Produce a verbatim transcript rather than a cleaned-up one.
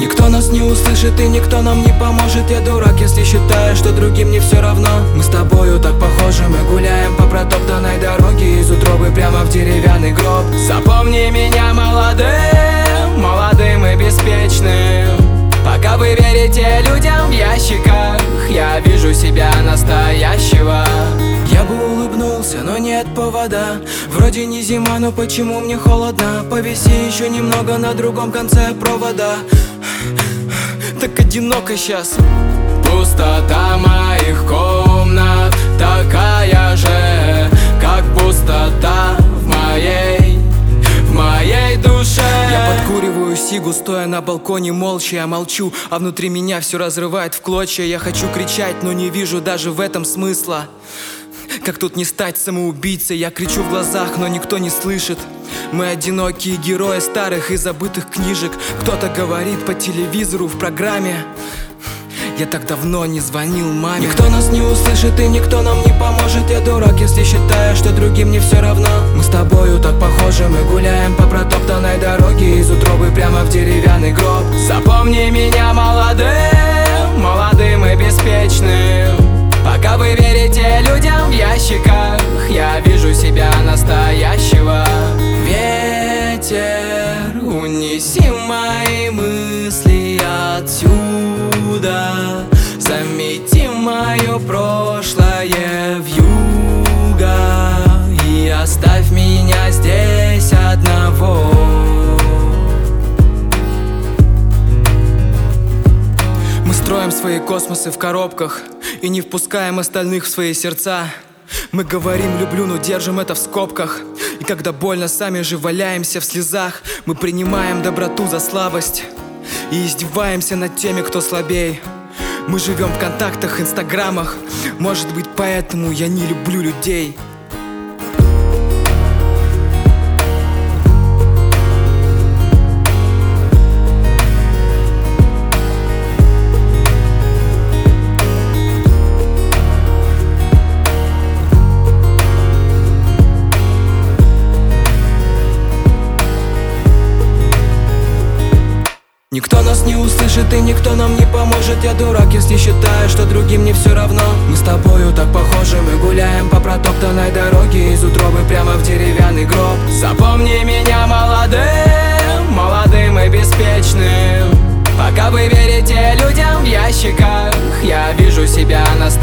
Никто нас не услышит и никто нам не поможет. Я дурак, если считаю, что другим не все равно. Мы с тобою так похожи, мы гуляем по протоптанной дороге, из утробы прямо в деревянный гроб. Запомни меня молодым, молодым и беспечным. Пока вы верите людям в ящиках, я вижу себя настоящего. Я бы улыбнулся, но нет повода. Вроде не зима, но почему мне холодно? Повиси еще немного на другом конце провода. Так одиноко сейчас. Пустота моих комнат такая же, как пустота в моей, в моей душе. Я подкуриваю сигу, стоя на балконе молча. Я молчу, а внутри меня все разрывает в клочья. Я хочу кричать, но не вижу даже в этом смысла. Как тут не стать самоубийцей? Я кричу в глазах, но никто не слышит. Мы одинокие герои старых и забытых книжек. Кто-то говорит по телевизору в программе. Я так давно не звонил маме. Никто нас не услышит и никто нам не поможет. Я дурак, если считаю, что другим не все равно. Мы с тобою так похожи, мы гуляем по протоптанной дороге, из утробы прямо в деревянный гроб. Запомни меня молодым, молодым и беспечным. Пока вы верите людям в ящиках, я вижу себя настоящего. Ветер, унеси мои мысли отсюда. Замети мое прошлое вьюга и оставь меня здесь одного. Мы строим свои космосы в коробках и не впускаем остальных в свои сердца. Мы говорим «люблю», но держим это в скобках. И когда больно, сами же валяемся в слезах. Мы принимаем доброту за слабость и издеваемся над теми, кто слабей. Мы живем в контактах, инстаграмах. Может быть, поэтому я не люблю людей. Никто нас не услышит и никто нам не поможет. Я дурак, если считаю, что другим не все равно. Мы с тобою так похожи, мы гуляем по протоптанной дороге, из утробы прямо в деревянный гроб. Запомни меня молодым, молодым и беспечным. Пока вы верите людям в ящиках, я вижу себя настоящим.